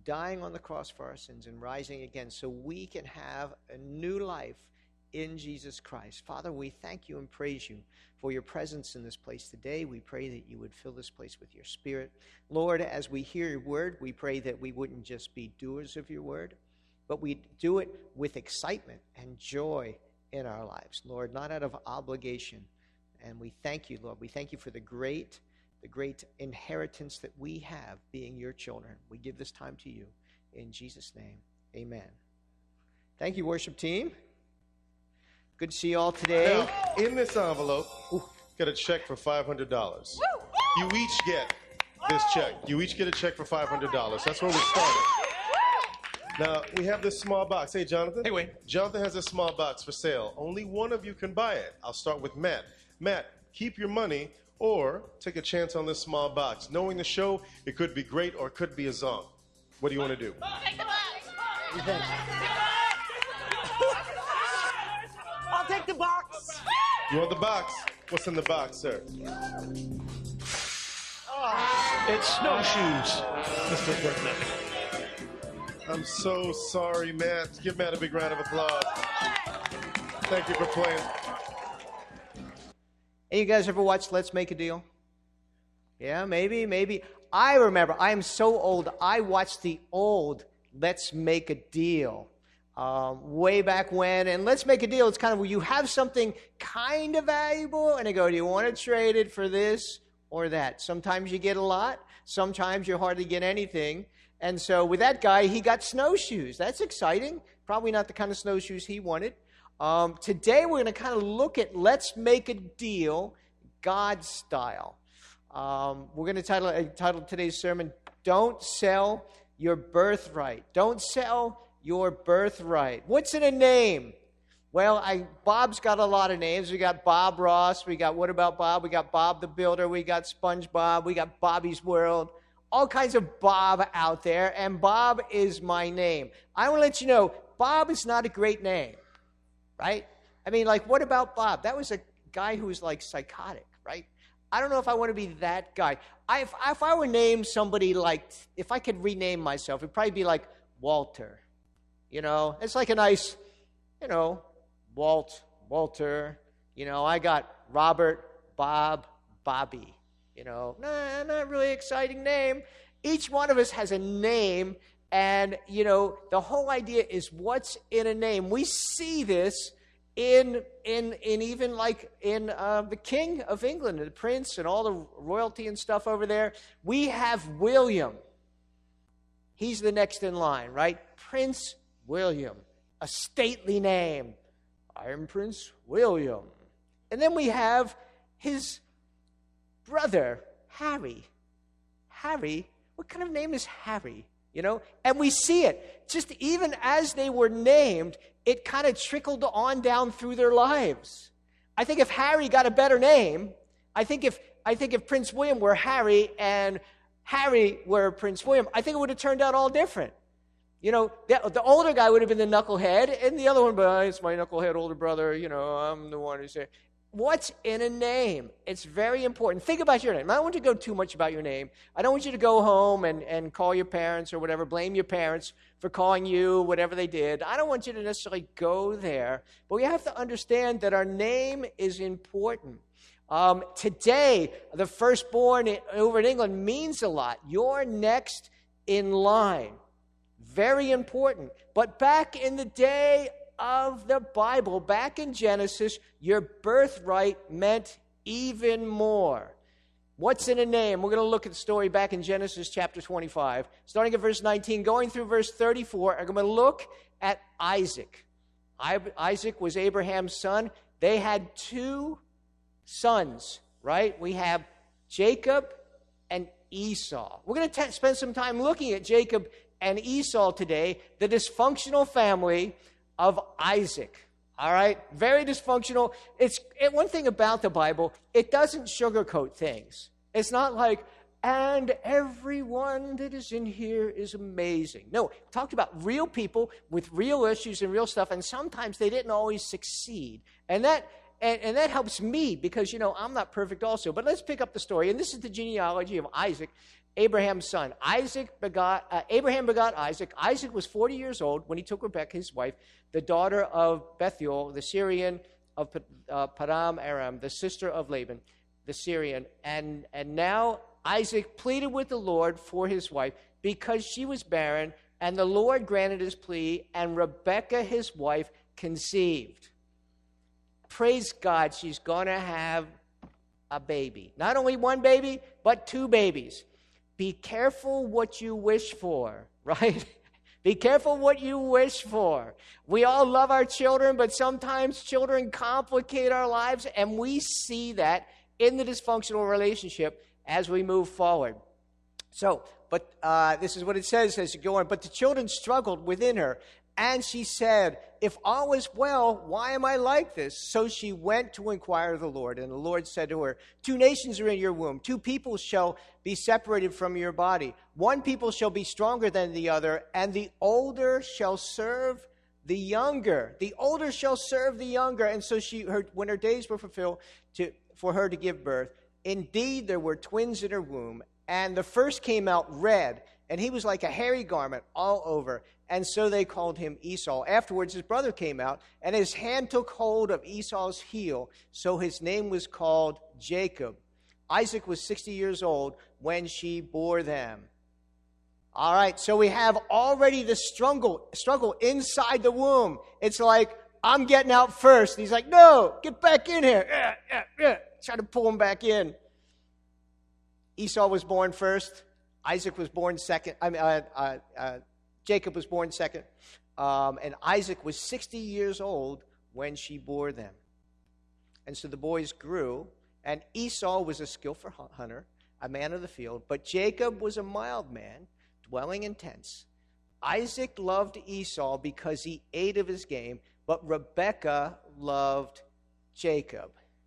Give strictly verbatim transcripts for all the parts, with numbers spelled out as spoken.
dying on the cross for our sins and rising again so we can have a new life in Jesus Christ. Father, we thank you and praise you for your presence in this place today. We pray that you would fill this place with your Spirit. Lord, as we hear your word, we pray that we wouldn't just be doers of your word, but we do it with excitement and joy in our lives, Lord, not out of obligation. And we thank you, Lord. We thank you for the great, the great inheritance that we have being your children. We give this time to you. In Jesus' name, amen. Thank you, worship team. Good to see you all today. Now, in this envelope, Ooh. Get a check for five hundred dollars. You each get this check. You each get a check for five hundred dollars. That's where we started. Now, we have this small box. Hey, Jonathan. Hey, Wayne. Jonathan has a small box for sale. Only one of you can buy it. I'll start with Matt. Matt, keep your money or take a chance on this small box. Knowing the show, it could be great or it could be a zong. What do you want to do? Take the box. I'll take the box. You want the box? What's in the box, sir? It's snowshoes, Mister Whitman. I'm so sorry, Matt. Give Matt a big round of applause. Thank you for playing. Hey, you guys ever watched Let's Make a Deal? Yeah, maybe, maybe. I remember, I am so old, I watched the old Let's Make a Deal um, way back when. And Let's Make a Deal, it's kind of where you have something kind of valuable, and they go, do you want to trade it for this or that? Sometimes you get a lot. Sometimes you hardly get anything. And so with that guy, he got snowshoes. That's exciting. Probably not the kind of snowshoes he wanted. Um, today we're going to kind of look at Let's Make a Deal, God style. Um, we're going to title, uh, title today's sermon, Don't Sell Your Birthright. Don't sell your birthright. What's in a name? Well, I, Bob's got a lot of names. We got Bob Ross. We got What About Bob? We got Bob the Builder. We got SpongeBob. We got Bobby's World. All kinds of Bob out there, and Bob is my name. I want to let you know, Bob is not a great name, right? I mean, like, what about Bob? That was a guy who was, like, psychotic, right? I don't know if I want to be that guy. I, if, if I were named somebody like, if I could rename myself, it'd probably be like Walter. You know, it's like a nice, you know, Walt, Walter. You know, I got Robert, Bob, Bobby. You know, nah, not really exciting name. Each one of us has a name, and, you know, the whole idea is what's in a name. We see this in in in even like in uh, the King of England, the Prince, and all the royalty and stuff over there. We have William. He's the next in line, right? Prince William, a stately name. I am Prince William. And then we have his brother, Harry. Harry? What kind of name is Harry? You know? And we see it. Just even as they were named, it kind of trickled on down through their lives. I think if Harry got a better name, I think if I think if Prince William were Harry and Harry were Prince William, I think it would have turned out all different. You know, the, the older guy would have been the knucklehead, and the other one, but oh, it's my knucklehead older brother, you know, I'm the one who's there. What's in a name? It's very important. Think about your name. I don't want you to go too much about your name. I don't want you to go home and, and call your parents or whatever, blame your parents for calling you whatever they did. I don't want you to necessarily go there. But we have to understand that our name is important. Um, today, the firstborn in, over in England means a lot. You're next in line. Very important. But back in the day of the Bible, back in Genesis, your birthright meant even more. What's in a name? We're going to look at the story back in Genesis chapter twenty-five, starting at verse nineteen, going through verse thirty-four. I'm going to look at Isaac. Isaac was Abraham's son. They had two sons, right? We have Jacob and Esau. We're going to t- spend some time looking at Jacob and Esau today, the dysfunctional family of Isaac. All right? Very dysfunctional. It's it, one thing about the Bible, it doesn't sugarcoat things. It's not like, and everyone that is in here is amazing. No, it talked about real people with real issues and real stuff, and sometimes they didn't always succeed. And that and, and that helps me because, you know, I'm not perfect also. But let's pick up the story. And this is the genealogy of Isaac. Abraham's son. Isaac begot, uh, Abraham begot Isaac. Isaac was forty years old when he took Rebekah, his wife, the daughter of Bethuel, the Syrian of uh, Padan Aram, the sister of Laban, the Syrian. And, and now Isaac pleaded with the Lord for his wife because she was barren, and the Lord granted his plea, and Rebekah, his wife, conceived. Praise God, she's going to have a baby. Not only one baby, but two babies. Be careful what you wish for, right? Be careful what you wish for. We all love our children, but sometimes children complicate our lives, and we see that in the dysfunctional relationship as we move forward. So, but uh, this is what it says as you go on. But the children struggled within her, and she said, if all is well, why am I like this? So she went to inquire of the Lord, and the Lord said to her, two nations are in your womb, two peoples shall be separated from your body. One people shall be stronger than the other, and the older shall serve the younger. The older shall serve the younger. And so she, her, when her days were fulfilled to, for her to give birth, indeed there were twins in her womb, and the first came out red, and he was like a hairy garment all over. And so they called him Esau. Afterwards, his brother came out, and his hand took hold of Esau's heel. So his name was called Jacob. Isaac was sixty years old when she bore them. All right, so we have already the struggle, struggle inside the womb. It's like, I'm getting out first. And he's like, no, get back in here. Yeah, yeah, yeah. Try to pull him back in. Esau was born first. Isaac was born second. I mean, uh, uh, uh, Jacob was born second. Um, and Isaac was sixty years old when she bore them. And so the boys grew. And Esau was a skillful hunter, a man of the field. But Jacob was a mild man, dwelling in tents. Isaac loved Esau because he ate of his game. But Rebekah loved Jacob.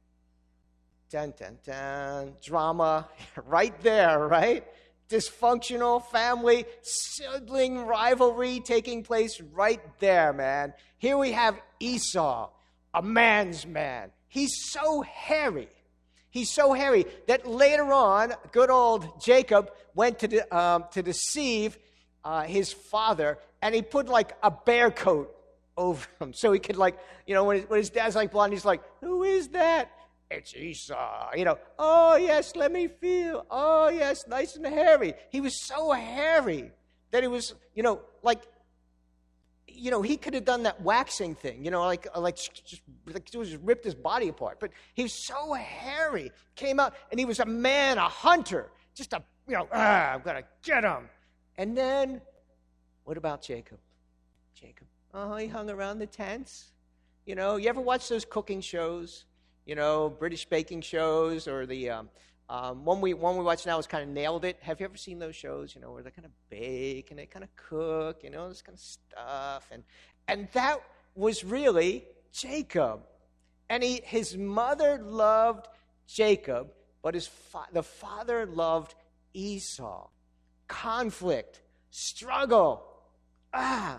Dun, dun, dun. Drama right there, right? Dysfunctional family, sibling rivalry taking place right there, man. Here we have Esau, a man's man. He's so hairy. He's so hairy that later on, good old Jacob went to, de- um, to deceive uh, his father, and he put like a bear coat over him. So he could like, you know, when his, when his dad's like blonde, he's like, who is that? It's Esau. You know, oh, yes, let me feel. Oh, yes, nice and hairy. He was so hairy that he was, you know, like, you know, he could have done that waxing thing, you know, like, like just, like just ripped his body apart. But he was so hairy, came out, and he was a man, a hunter, just a, you know, ah, I'm going to get him. And then, what about Jacob? Jacob, oh, he hung around the tents. You know, you ever watch those cooking shows? You know, British baking shows, or the um, um, one we one we watch now is kind of Nailed It. Have you ever seen those shows? You know, where they kind of bake and they kind of cook, you know, this kind of stuff, and and that was really Jacob, and he his mother loved Jacob, but his fa- the father loved Esau. Conflict, struggle, ah.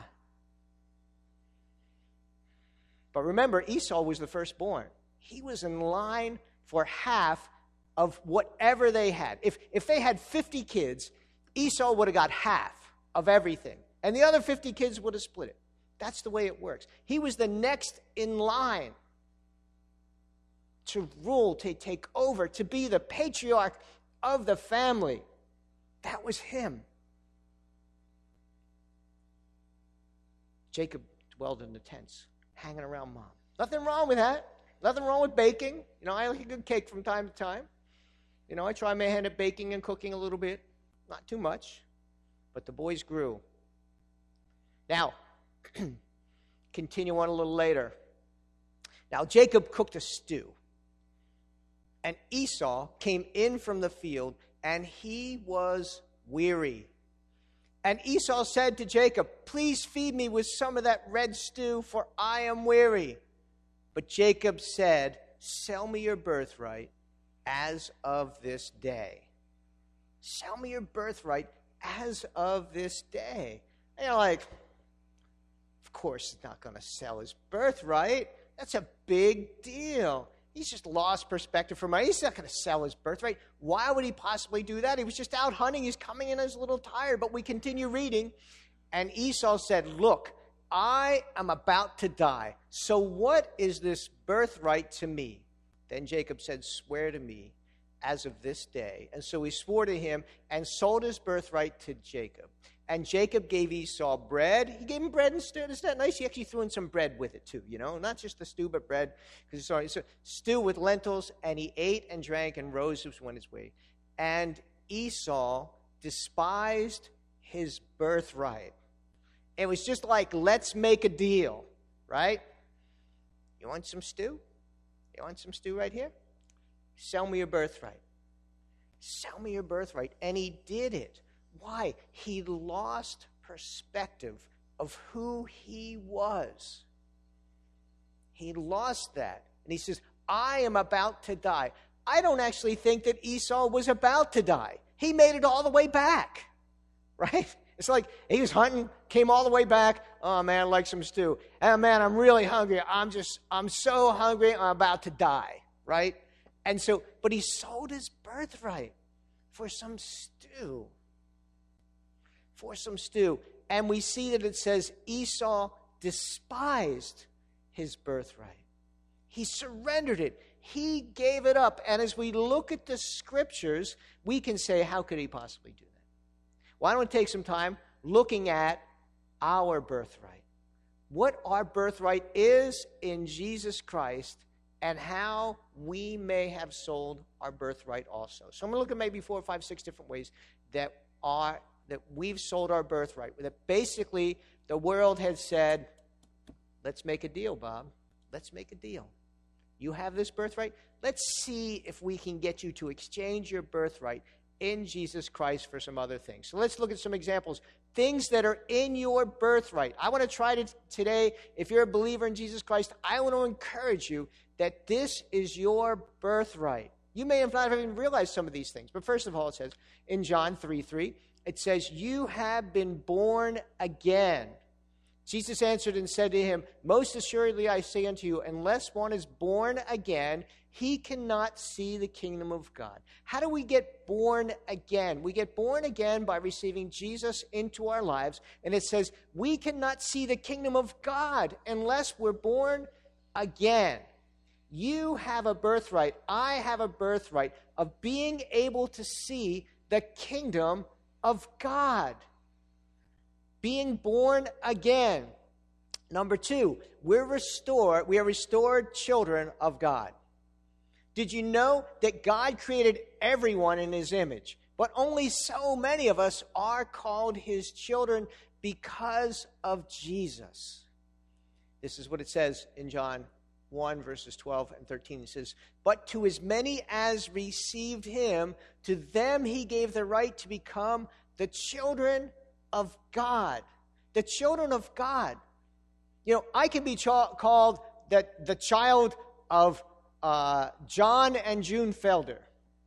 But remember, Esau was the firstborn. He was in line for half of whatever they had. If, if they had fifty kids, Esau would have got half of everything. And the other fifty kids would have split it. That's the way it works. He was the next in line to rule, to take over, to be the patriarch of the family. That was him. Jacob dwelled in the tents, hanging around mom. Nothing wrong with that. Nothing wrong with baking. You know, I like a good cake from time to time. You know, I try my hand at baking and cooking a little bit. Not too much. But the boys grew. Now, continue on a little later. Now, Jacob cooked a stew. And Esau came in from the field, and he was weary. And Esau said to Jacob, please feed me with some of that red stew, for I am weary. But Jacob said, sell me your birthright as of this day. Sell me your birthright as of this day. And you're like, of course he's not going to sell his birthright. That's a big deal. He's just lost perspective for money. He's not going to sell his birthright. Why would he possibly do that? He was just out hunting. He's coming in, he's a little tired. But we continue reading. And Esau said, look, I am about to die. So what is this birthright to me? Then Jacob said, swear to me as of this day. And so he swore to him and sold his birthright to Jacob. And Jacob gave Esau bread. He gave him bread and stew. Isn't that nice? He actually threw in some bread with it too, you know, not just the stew, but bread. Because sorry, so stew with lentils, and he ate and drank and rose and went his way. And Esau despised his birthright. It was just like, let's make a deal, right? You want some stew? You want some stew right here? Sell me your birthright. Sell me your birthright. And he did it. Why? He lost perspective of who he was. He lost that. And he says, I am about to die. I don't actually think that Esau was about to die. He made it all the way back, right? It's like he was hunting, came all the way back. Oh, man, I'd like some stew. Oh, man, I'm really hungry. I'm just, I'm so hungry, I'm about to die, right? And so, but he sold his birthright for some stew. For some stew. And we see that it says Esau despised his birthright. He surrendered it. He gave it up. And as we look at the scriptures, we can say, how could he possibly do that? Well, I want to take some time looking at our birthright. What our birthright is in Jesus Christ and how we may have sold our birthright also. So I'm going to look at maybe four, five, six different ways that are that we've sold our birthright. That basically the world has said, let's make a deal, Bob. Let's make a deal. You have this birthright. Let's see if we can get you to exchange your birthright in Jesus Christ for some other things. So let's look at some examples. Things that are in your birthright. I want to try to today, if you're a believer in Jesus Christ, I want to encourage you that this is your birthright. You may have not even realized some of these things. But first of all, it says in John three three, it says, you have been born again. Jesus answered and said to him, most assuredly I say unto you, unless one is born again, he cannot see the kingdom of God. How do we get born again? We get born again by receiving Jesus into our lives. And it says, we cannot see the kingdom of God unless we're born again. You have a birthright. I have a birthright of being able to see the kingdom of God. Being born again. Number two, we're restored, we are restored children of God. Did you know that God created everyone in his image, but only so many of us are called his children because of Jesus? This is what it says in John one, verses twelve and thirteen. It says, but to as many as received him, to them he gave the right to become the children of God. The children of God. You know, I can be ch- called the, the child of uh, John and June Felder.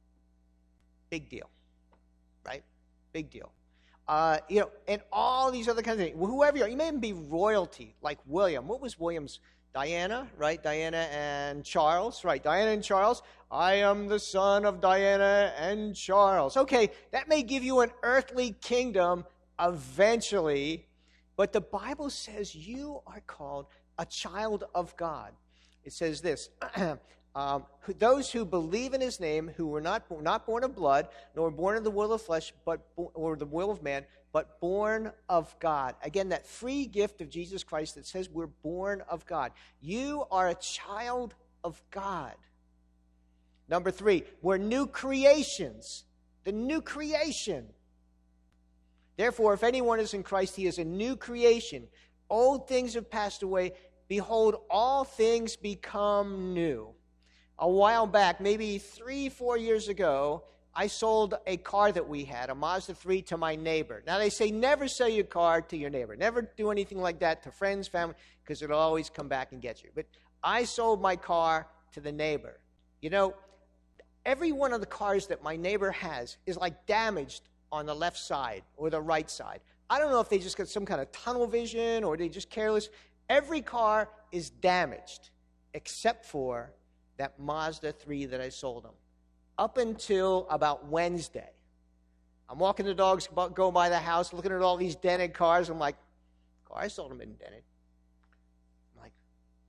Big deal. Right? Big deal. Uh, you know, and all these other kinds of things. Whoever you are, you may even be royalty, like William. What was William's? Diana, right? Diana and Charles, right? Diana and Charles. I am the son of Diana and Charles. Okay, that may give you an earthly kingdom eventually, but the Bible says you are called a child of God. It says this, um, those who believe in his name, who were not, not born of blood, nor born of the will of flesh, but or the will of man, but born of God. Again, that free gift of Jesus Christ that says we're born of God. You are a child of God. Number three, we're new creations. The new creation. Therefore, if anyone is in Christ, he is a new creation. Old things have passed away. Behold, all things become new. A while back, maybe three, four years ago, I sold a car that we had, a Mazda three, to my neighbor. Now, they say never sell your car to your neighbor. Never do anything like that to friends, family, because it'll always come back and get you. But I sold my car to the neighbor. You know, every one of the cars that my neighbor has is like damaged on the left side or the right side. I don't know if they just got some kind of tunnel vision or they just careless. Every car is damaged except for that Mazda three that I sold him. Up until about Wednesday. I'm walking the dogs, going by the house, looking at all these dented cars. I'm like, car I sold him isn't dented. I'm like,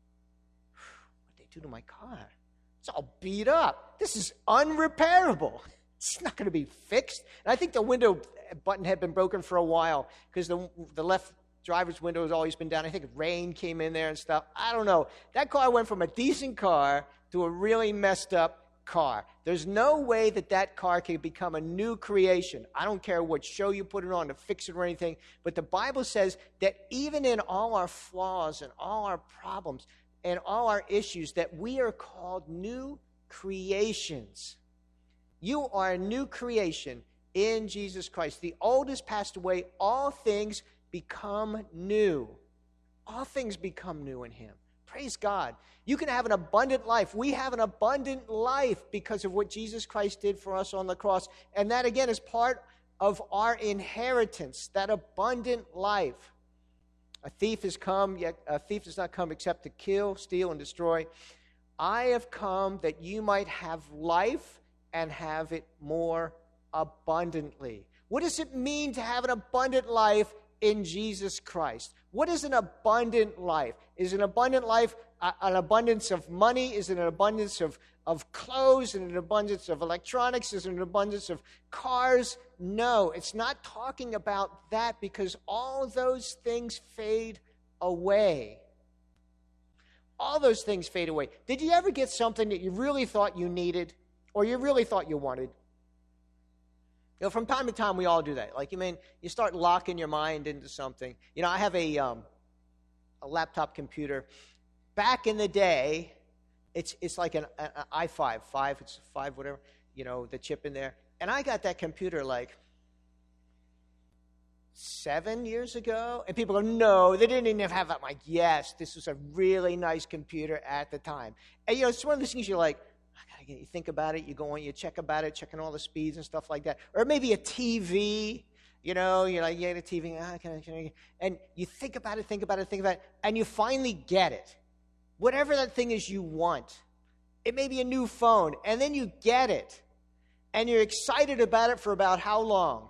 what'd they do to my car? It's all beat up. This is unrepairable. It's not going to be fixed. And I think the window button had been broken for a while because the, the left driver's window has always been down. I think rain came in there and stuff. I don't know. That car went from a decent car to a really messed up car. There's no way that that car can become a new creation. I don't care what show you put it on to fix it or anything, but the Bible says that even in all our flaws and all our problems and all our issues, that we are called new creations. You are a new creation in Jesus Christ. The old has passed away. All things become new. All things become new in him. Praise God. You can have an abundant life. We have an abundant life because of what Jesus Christ did for us on the cross. And that, again, is part of our inheritance, that abundant life. A thief has come, yet a thief does not come except to kill, steal, and destroy. I have come that you might have life and have it more abundantly. What does it mean to have an abundant life in Jesus Christ? What is an abundant life? Is an abundant life uh, an abundance of money? Is it an abundance of, of clothes? Is it an abundance of electronics? Is it an abundance of cars? No, it's not talking about that, because all those things fade away. All those things fade away. Did you ever get something that you really thought you needed or you really thought you wanted? You know, from time to time, we all do that. Like, you mean, you start locking your mind into something. You know, I have a um, a laptop computer. Back in the day, it's it's like an, an i five, five, it's five, whatever, you know, the chip in there. And I got that computer like seven years ago. And people go, no, they didn't even have that. I'm like, yes, this was a really nice computer at the time. And, you know, it's one of those things you're like, you think about it, you go on, you check about it, checking all the speeds and stuff like that. Or maybe a T V, you know, you're like, you get a T V, ah, can I, can I? And you think about it, think about it, think about it, and you finally get it. Whatever that thing is you want. It may be a new phone, and then you get it. And you're excited about it for about how long?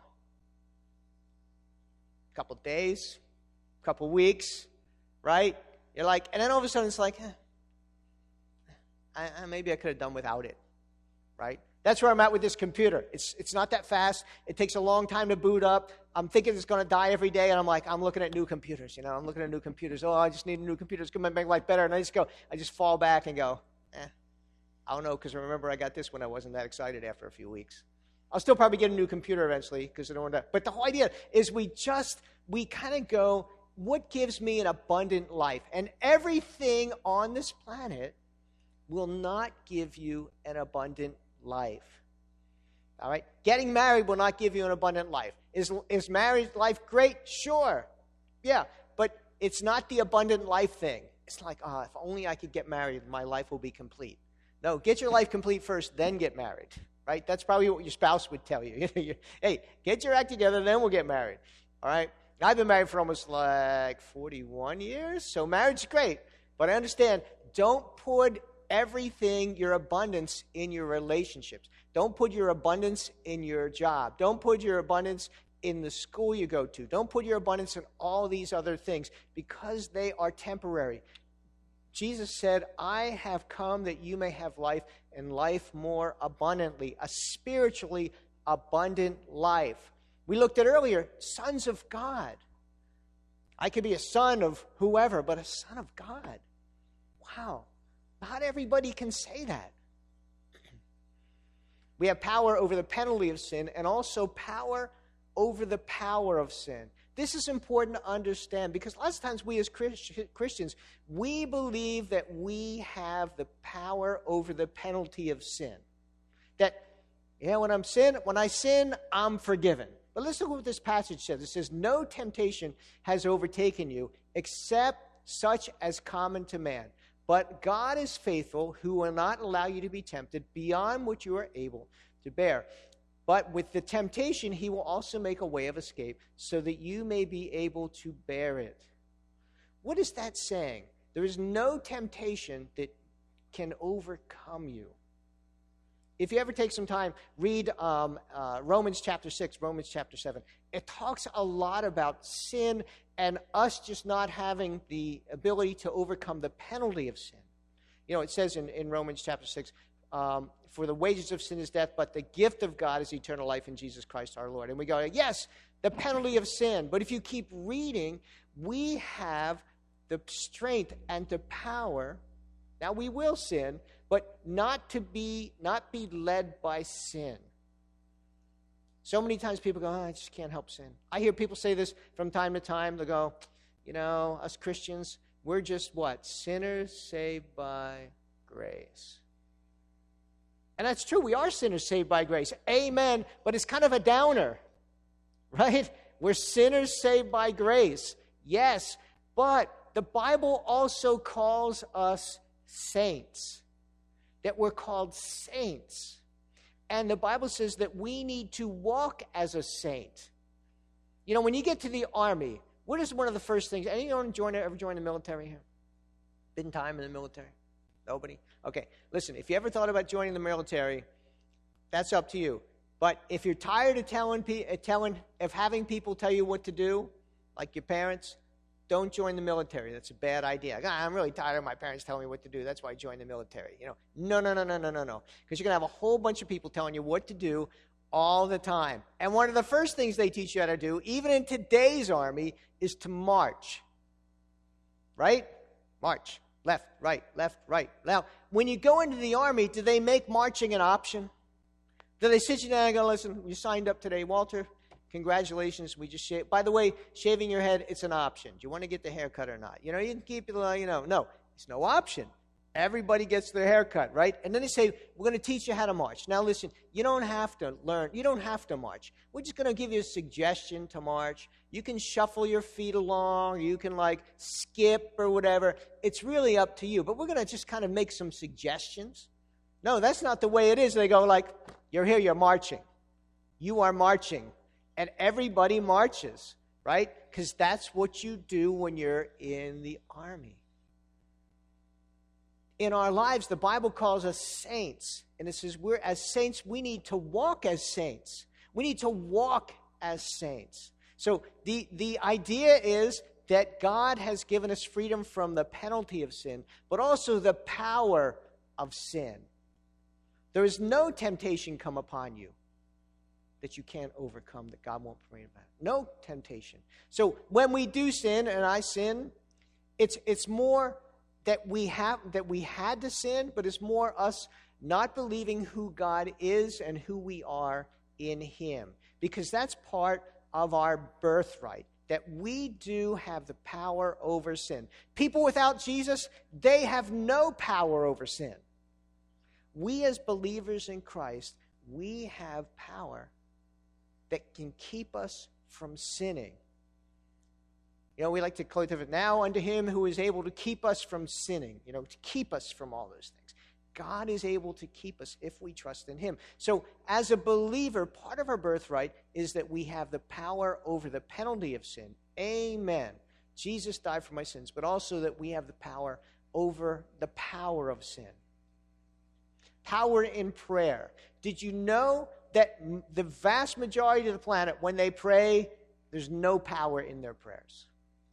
A couple days, a couple weeks, right? You're like, and then all of a sudden it's like, eh. I, I, maybe I could have done without it, right? That's where I'm at with this computer. It's it's not that fast. It takes a long time to boot up. I'm thinking it's going to die every day, and I'm like, I'm looking at new computers, you know. I'm looking at new computers. Oh, I just need a new computer. It's going to make life better. And I just go, I just fall back and go, eh, I don't know, because remember I got this when I wasn't that excited after a few weeks. I'll still probably get a new computer eventually because I don't want to. But the whole idea is we just, we kind of go, what gives me an abundant life? And everything on this planet will not give you an abundant life. All right? Getting married will not give you an abundant life. Is, is married life great? Sure. Yeah, but it's not the abundant life thing. It's like, oh, if only I could get married, my life will be complete. No, get your life complete first, then get married. Right? That's probably what your spouse would tell you. Hey, get your act together, then we'll get married. All right? I've been married for almost like forty-one years, so marriage is great. But I understand, don't put everything, your abundance, in your relationships. Don't put your abundance in your job. Don't put your abundance in the school you go to. Don't put your abundance in all these other things, because they are temporary. Jesus said, I have come that you may have life, and life more abundantly, a spiritually abundant life. We looked at earlier, sons of God. I could be a son of whoever, but a son of God. Wow. Not everybody can say that. We have power over the penalty of sin and also power over the power of sin. This is important to understand, because lots of times we as Christians, we believe that we have the power over the penalty of sin. That, yeah, when I'm sin, when I sin, I'm forgiven. But listen to what this passage says. It says, no temptation has overtaken you except such as common to man. But God is faithful, who will not allow you to be tempted beyond what you are able to bear. But with the temptation, he will also make a way of escape so that you may be able to bear it. What is that saying? There is no temptation that can overcome you. If you ever take some time, read um, uh, Romans chapter six, Romans chapter seven. It talks a lot about sin and us just not having the ability to overcome the penalty of sin. You know, it says in, in Romans chapter six, um, for the wages of sin is death, but the gift of God is eternal life in Jesus Christ our Lord. And we go, yes, the penalty of sin. But if you keep reading, we have the strength and the power. Now, we will sin, but not to be, not be led by sin. So many times people go, oh, I just can't help sin. I hear people say this from time to time. They go, you know, us Christians, we're just what? Sinners saved by grace. And that's true. We are sinners saved by grace. Amen. But it's kind of a downer, right? We're sinners saved by grace. Yes, but the Bible also calls us saints, that we're called saints. And the Bible says that we need to walk as a saint. You know, when you get to the army, what is one of the first things? Anyone join, ever join the military here? Been time in the military? Nobody? Okay, listen, if you ever thought about joining the military, that's up to you. But if you're tired of telling, telling, of having people tell you what to do, like your parents, don't join the military. That's a bad idea. I'm really tired of my parents telling me what to do. That's why I joined the military. You know, no, no, no, no, no, no, no. Because you're going to have a whole bunch of people telling you what to do all the time. And one of the first things they teach you how to do, even in today's army, is to march. Right? March. Left, right, left, right. Now, when you go into the army, do they make marching an option? Do they sit you down and go, listen, you signed up today, Walter? Congratulations, we just shaved. By the way, shaving your head, it's an option. Do you want to get the haircut or not? You know, you can keep it, you know. No, it's no option. Everybody gets their haircut, right? And then they say, we're going to teach you how to march. Now, listen, you don't have to learn. You don't have to march. We're just going to give you a suggestion to march. You can shuffle your feet along. You can, like, skip or whatever. It's really up to you. But we're going to just kind of make some suggestions. No, that's not the way it is. They go, like, you're here, you're marching. You are marching. And everybody marches, right? Because that's what you do when you're in the army. In our lives, the Bible calls us saints. And it says we're as saints, we need to walk as saints. We need to walk as saints. So the, the idea is that God has given us freedom from the penalty of sin, but also the power of sin. There is no temptation come upon you that you can't overcome, that God won't permit about. No temptation. So when we do sin, and I sin, it's it's more that we have that we had to sin, but it's more us not believing who God is and who we are in Him. Because that's part of our birthright, that we do have the power over sin. People without Jesus, they have no power over sin. We as believers in Christ, we have power that can keep us from sinning. You know, we like to quote it, now unto Him who is able to keep us from sinning, you know, to keep us from all those things. God is able to keep us if we trust in Him. So as a believer, part of our birthright is that we have the power over the penalty of sin. Amen. Jesus died for my sins, but also that we have the power over the power of sin. Power in prayer. Did you know that the vast majority of the planet, when they pray, there's no power in their prayers?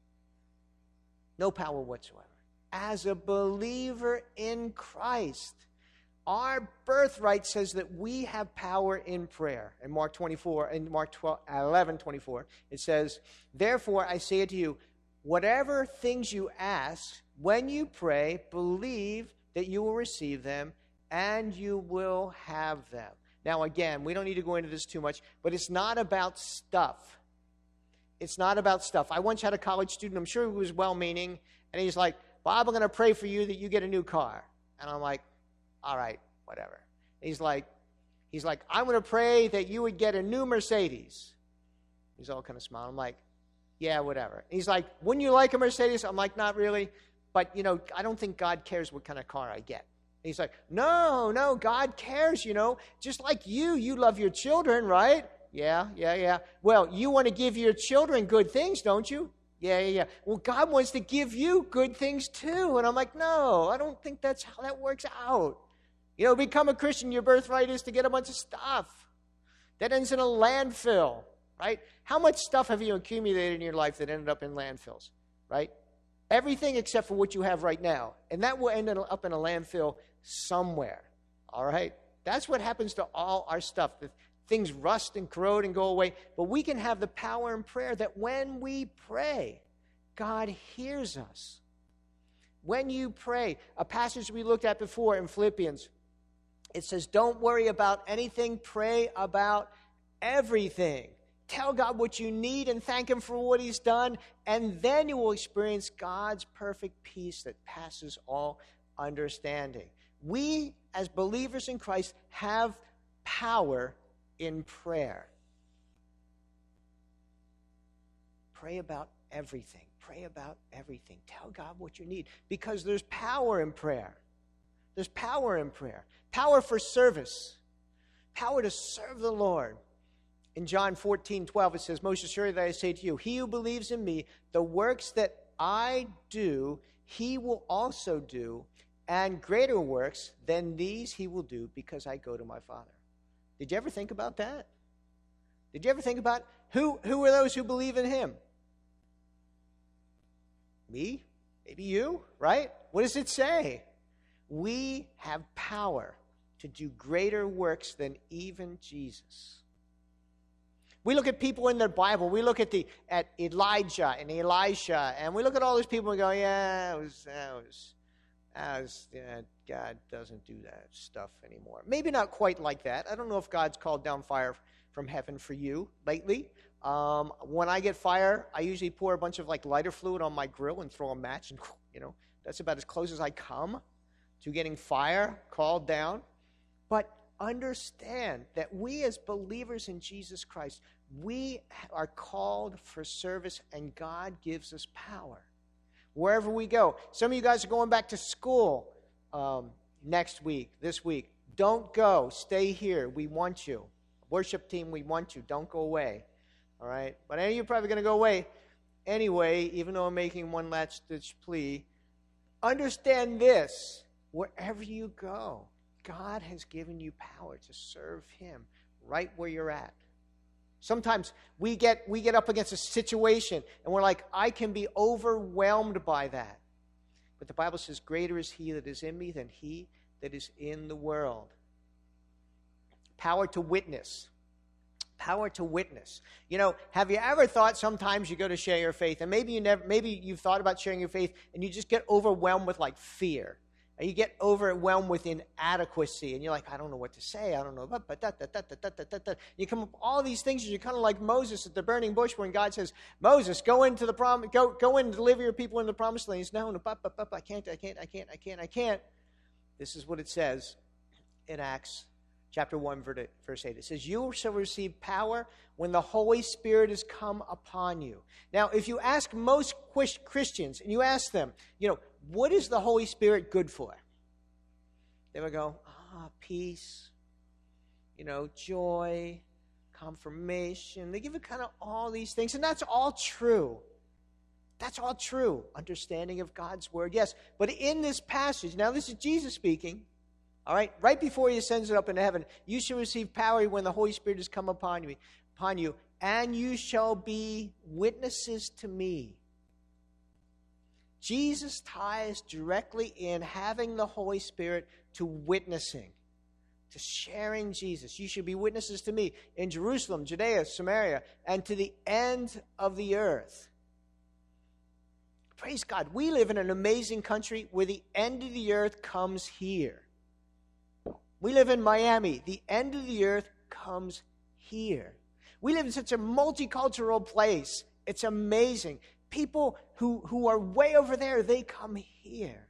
No power whatsoever. As a believer in Christ, our birthright says that we have power in prayer. In Mark twenty-four, in Mark eleven twenty-four, it says, therefore I say to you, whatever things you ask, when you pray, believe that you will receive them, and you will have them. Now, again, we don't need to go into this too much, but it's not about stuff. It's not about stuff. I once had a college student, I'm sure he was well-meaning, and he's like, Bob, I'm going to pray for you that you get a new car. And I'm like, all right, whatever. And he's like, he's like, I'm going to pray that you would get a new Mercedes. He's all kind of smiling. I'm like, yeah, whatever. And he's like, wouldn't you like a Mercedes? I'm like, not really. But, you know, I don't think God cares what kind of car I get. And he's like, no, no, God cares, you know. Just like you, you love your children, right? Yeah, yeah, yeah. Well, you want to give your children good things, don't you? Yeah, yeah, yeah. Well, God wants to give you good things too. And I'm like, no, I don't think that's how that works out. You know, become a Christian, your birthright is to get a bunch of stuff. That ends in a landfill, right? How much stuff have you accumulated in your life that ended up in landfills, right? Everything except for what you have right now. And that will end up in a landfill somewhere, all right? That's what happens to all our stuff. The things rust and corrode and go away. But we can have the power in prayer that when we pray, God hears us. When you pray, a passage we looked at before in Philippians, it says, don't worry about anything, pray about everything. Tell God what you need and thank Him for what He's done, and then you will experience God's perfect peace that passes all understanding. We, as believers in Christ, have power in prayer. Pray about everything. Pray about everything. Tell God what you need, because there's power in prayer. There's power in prayer. Power for service. Power to serve the Lord. In John fourteen twelve, it says, most assuredly I say to you, he who believes in me, the works that I do, he will also do, and greater works than these he will do, because I go to my Father. Did you ever think about that? Did you ever think about who, who are those who believe in him? Me? Maybe you, right? What does it say? We have power to do greater works than even Jesus. We look at people in the Bible. We look at the at Elijah and Elisha, and we look at all those people and go, yeah, it was, that was, that was yeah, God doesn't do that stuff anymore. Maybe not quite like that. I don't know if God's called down fire from heaven for you lately. Um, when I get fire, I usually pour a bunch of like lighter fluid on my grill and throw a match, and you know, that's about as close as I come to getting fire called down. But understand that we as believers in Jesus Christ, we are called for service, and God gives us power wherever we go. Some of you guys are going back to school um, next week, this week. Don't go. Stay here. We want you. Worship team, we want you. Don't go away. All right? But any of you are probably going to go away anyway, even though I'm making one last-ditch plea. Understand this. Wherever you go, God has given you power to serve Him right where you're at. Sometimes we get we get up against a situation and we're like, I can be overwhelmed by that. But the Bible says, greater is He that is in me than he that is in the world. Power to witness. Power to witness. You know, have you ever thought sometimes you go to share your faith, and maybe you never, maybe you've thought about sharing your faith, and you just get overwhelmed with like fear. And you get overwhelmed with inadequacy, and you're like, I don't know what to say. I don't know. But, but, that, that, that, that, that, that, that. You come up with all these things, and you're kind of like Moses at the burning bush when God says, Moses, go into the prom- go, go in and deliver your people in the promised land. He's, no, no, but, but, but, I can't, I can't, I can't, I can't, I can't. This is what it says in Acts chapter one, verse eight. It says, you shall receive power when the Holy Spirit has come upon you. Now, if you ask most Christians, and you ask them, you know, what is the Holy Spirit good for? They would go, ah, peace, you know, joy, confirmation. They give it kind of all these things, and that's all true. That's all true. Understanding of God's word, yes. But in this passage, now this is Jesus speaking, all right, right before He ascends it up into heaven, you shall receive power when the Holy Spirit has come upon you, upon you, and you shall be witnesses to me. Jesus ties directly in having the Holy Spirit to witnessing, to sharing Jesus. You should be witnesses to me in Jerusalem, Judea, Samaria, and to the end of the earth. Praise God. We live in an amazing country where the end of the earth comes here. We live in Miami. The end of the earth comes here. We live in such a multicultural place. It's amazing. People who, who are way over there, they come here.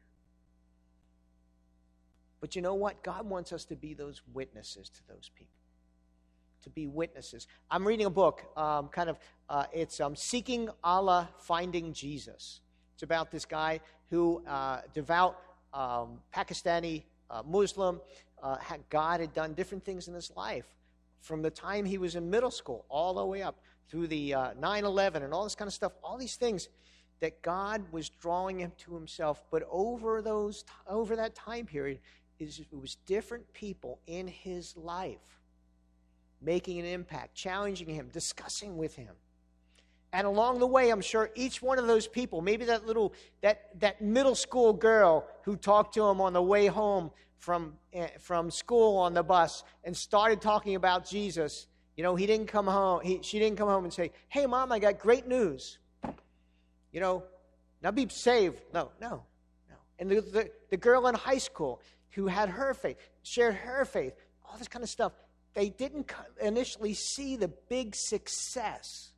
But you know what? God wants us to be those witnesses to those people. To be witnesses. I'm reading a book, um, kind of, uh, it's um, Seeking Allah, Finding Jesus. It's about this guy who, uh, devout um, Pakistani uh, Muslim, uh, had, God had done different things in his life from the time he was in middle school all the way up through the uh, nine eleven and all this kind of stuff, all these things that God was drawing him to himself. But over those, over that time period, is it was different people in his life making an impact, challenging him, discussing with him. And along the way, I'm sure each one of those people, maybe that little, that, that middle school girl who talked to him on the way home from, uh, from school on the bus and started talking about Jesus, you know, he didn't come home, he, she didn't come home and say, hey, Mom, I got great news. You know, now be saved. No, no, no. And the, the, the girl in high school who had her faith, shared her faith, all this kind of stuff, they didn't initially see the big success.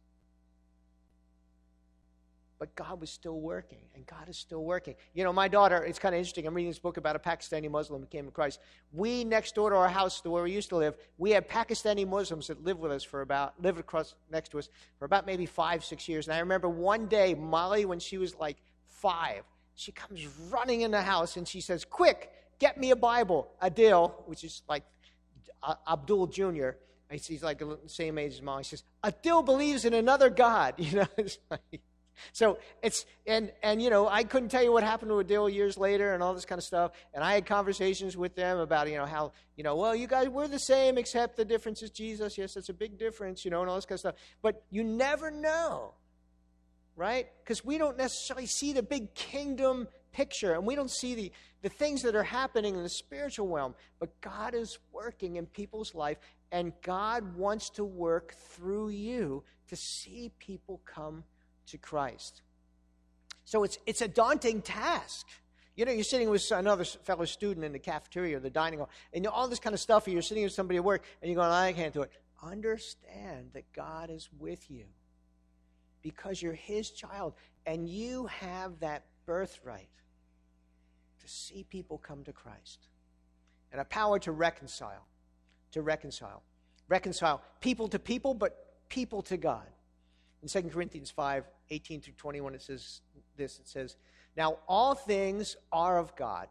But God was still working, and God is still working. You know, my daughter, it's kind of interesting. I'm reading this book about a Pakistani Muslim who came to Christ. We, next door to our house, to where we used to live, we had Pakistani Muslims that lived with us for about, lived across next to us for about maybe five, six years. And I remember one day, Molly, when she was like five, she comes running in the house, and she says, quick, get me a Bible. Adil, which is like uh, Abdul Junior He's like the same age as Molly. He says, Adil believes in another God. You know, it's like... So it's, and, and, you know, I couldn't tell you what happened to Adil years later and all this kind of stuff. And I had conversations with them about, you know, how, you know, well, you guys, we're the same except the difference is Jesus. Yes, that's a big difference, you know, and all this kind of stuff. But you never know, right? Because we don't necessarily see the big kingdom picture, and we don't see the, the things that are happening in the spiritual realm. But God is working in people's life, and God wants to work through you to see people come to Christ. So it's it's a daunting task. You know, you're sitting with another fellow student in the cafeteria or the dining hall, and all this kind of stuff, or you're sitting with somebody at work, and you're going, I can't do it. Understand that God is with you because you're his child, and you have that birthright to see people come to Christ. And a power to reconcile, to reconcile. Reconcile people to people, but people to God. In Second Corinthians five, eighteen through twenty-one, it says this, it says, now all things are of God,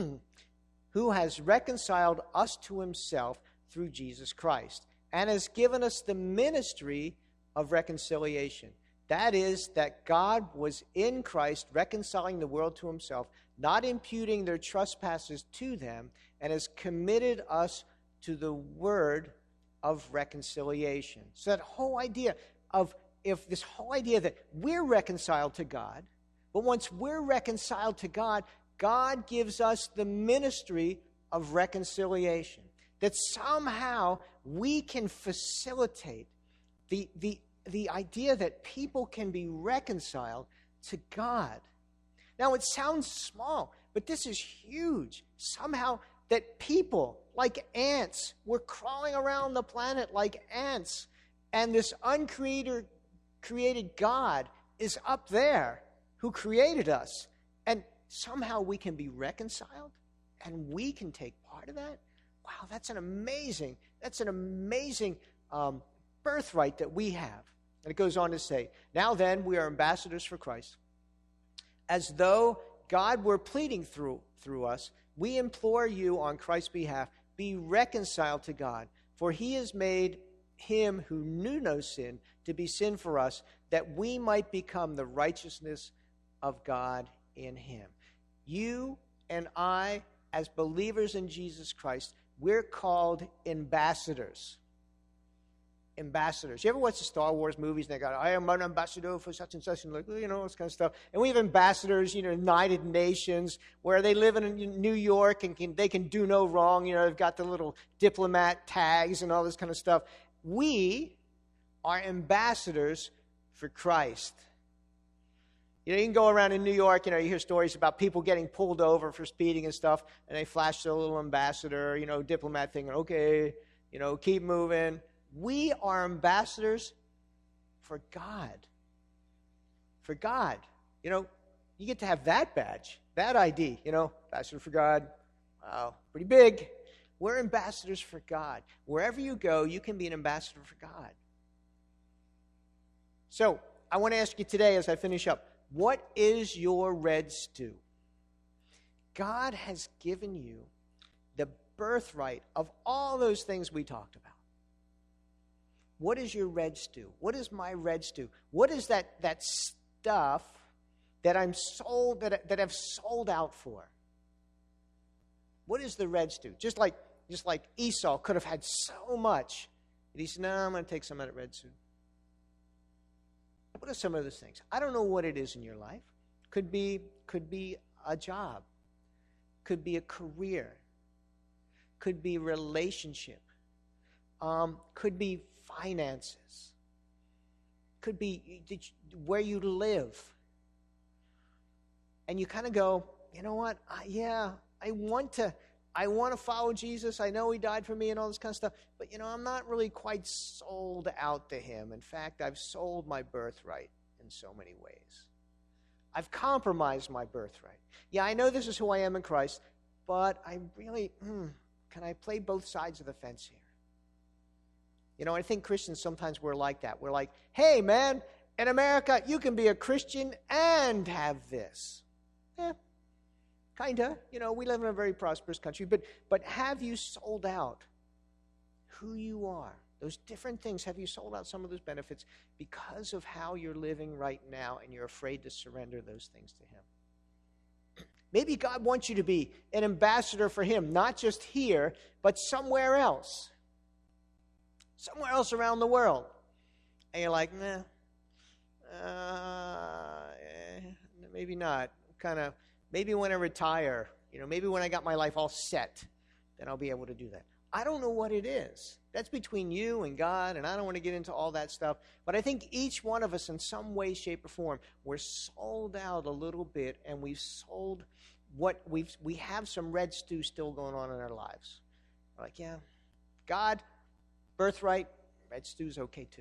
who has reconciled us to himself through Jesus Christ, and has given us the ministry of reconciliation. That is, that God was in Christ reconciling the world to himself, not imputing their trespasses to them, and has committed us to the word of reconciliation. So that whole idea of If this whole idea that we're reconciled to God, but once we're reconciled to God, God gives us the ministry of reconciliation. That somehow we can facilitate the, the, the idea that people can be reconciled to God. Now, it sounds small, but this is huge. Somehow that people, like ants, were crawling around the planet like ants, and this uncreated created God is up there who created us, and somehow we can be reconciled and we can take part of that. Wow, that's an amazing, that's an amazing um, birthright that we have. And it goes on to say, now then, we are ambassadors for Christ. As though God were pleading through, through us, we implore you on Christ's behalf, be reconciled to God. For he has made him who knew no sin to be sin for us, that we might become the righteousness of God in him. You and I, as believers in Jesus Christ, we're called ambassadors. Ambassadors. You ever watch the Star Wars movies and they go, I am an ambassador for such and such, and like, you know, this kind of stuff. And we have ambassadors, you know, United Nations, where they live in New York and can, they can do no wrong. You know, they've got the little diplomat tags and all this kind of stuff. We are ambassadors for Christ. You know, you can go around in New York, you know, you hear stories about people getting pulled over for speeding and stuff, and they flash the little ambassador, you know, diplomat thing, okay, you know, keep moving. We are ambassadors for God. For God. You know, you get to have that badge, that I D, you know, ambassador for God. Wow, pretty big. We're ambassadors for God. Wherever you go, you can be an ambassador for God. So, I want to ask you today as I finish up, what is your red stew? God has given you the birthright of all those things we talked about. What is your red stew? What is my red stew? What is that, that stuff that I'm sold, that, that I've sold out for? What is the red stew? Just like, just like Esau could have had so much. And he said, no, I'm going to take some of that red stew. What are some of those things? I don't know what it is in your life. Could be, could be a job. Could be a career. Could be relationship. Um, could be finances. Could be did you, where you live. And you kind of go, you know what? I, yeah, I want to. I want to follow Jesus. I know he died for me and all this kind of stuff. But, you know, I'm not really quite sold out to him. In fact, I've sold my birthright in so many ways. I've compromised my birthright. Yeah, I know this is who I am in Christ, but I really, hmm, can I play both sides of the fence here? You know, I think Christians sometimes we're like that. We're like, hey, man, in America, you can be a Christian and have this. Eh. Kind of. You know, we live in a very prosperous country. But but have you sold out who you are? Those different things, have you sold out some of those benefits because of how you're living right now and you're afraid to surrender those things to him? Maybe God wants you to be an ambassador for him, not just here, but somewhere else. Somewhere else around the world. And you're like, nah, uh, eh, maybe not. Kind of. Maybe when I retire, you know, maybe when I got my life all set, then I'll be able to do that. I don't know what it is. That's between you and God, and I don't want to get into all that stuff. But I think each one of us in some way, shape, or form, we're sold out a little bit, and we've sold what we've, we have some red stew still going on in our lives. We're like, yeah, God, birthright, red stew's okay too.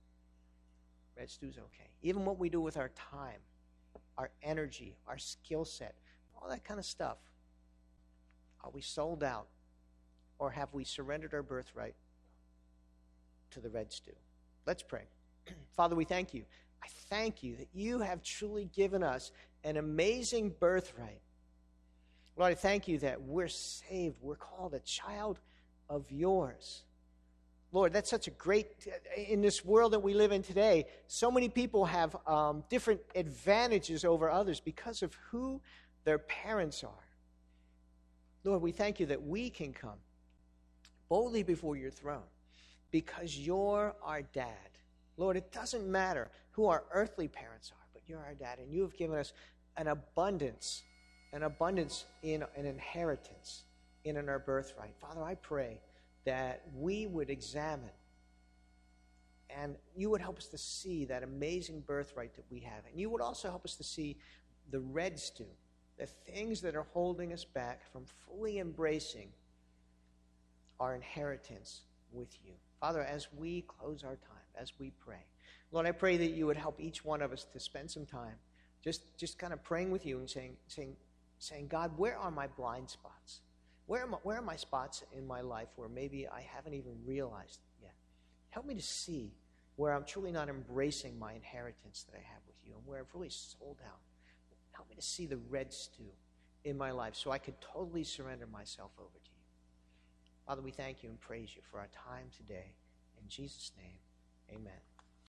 Red stew's okay. Even what we do with our time, our energy, our skill set, all that kind of stuff. Are we sold out? Or have we surrendered our birthright to the red stew? Let's pray. Father, we thank you. I thank you that you have truly given us an amazing birthright. Lord, I thank you that we're saved. We're called a child of yours. Lord, that's such a great, in this world that we live in today, so many people have um, different advantages over others because of who their parents are. Lord, we thank you that we can come boldly before your throne because you're our dad. Lord, it doesn't matter who our earthly parents are, but you're our dad, and you have given us an abundance, an abundance in an inheritance, in our birthright. Father, I pray that we would examine and you would help us to see that amazing birthright that we have. And you would also help us to see the red stew, the things that are holding us back from fully embracing our inheritance with you. Father, as we close our time, as we pray, Lord, I pray that you would help each one of us to spend some time just, just kind of praying with you and saying, saying, saying, God, where are my blind spots? Where are, my, where are my spots in my life where maybe I haven't even realized yet? Help me to see where I'm truly not embracing my inheritance that I have with you and where I've really sold out. Help me to see the red stew in my life so I could totally surrender myself over to you. Father, we thank you and praise you for our time today. In Jesus' name, amen.